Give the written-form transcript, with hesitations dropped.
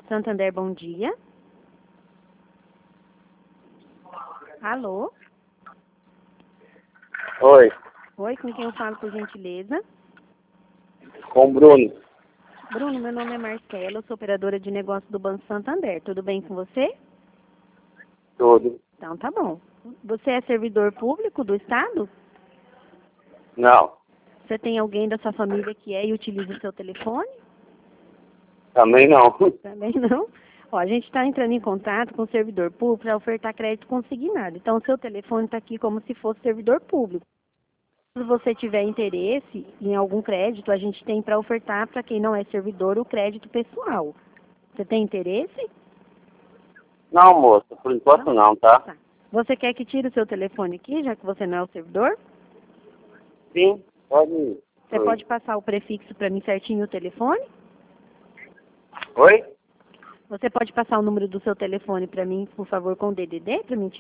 Santander, bom dia. Alô? Oi, Oi, com quem eu falo, por gentileza? com o Bruno. Bruno, meu nome é Marcela, eu sou operadora de negócio do Banco Santander. Tudo bem com você? Tudo. Então, tá bom. Você é servidor público do Estado? Não, Você tem alguém da sua família que é e utiliza o seu telefone? também não. Também não. Ó, a gente está entrando em contato com o servidor público para ofertar crédito consignado. Então, o seu telefone está aqui como se fosse servidor público. Se você tiver interesse em algum crédito, a gente tem para ofertar para quem não é servidor o crédito pessoal. Você tem interesse? Não, moça, por enquanto não, tá? Tá. Você quer que tire o seu telefone aqui, já que você não é o servidor? Sim, pode ir. Você pode passar o prefixo para mim certinho o telefone? Oi? Você pode passar o número do seu telefone para mim, por favor, com o DDD, para mim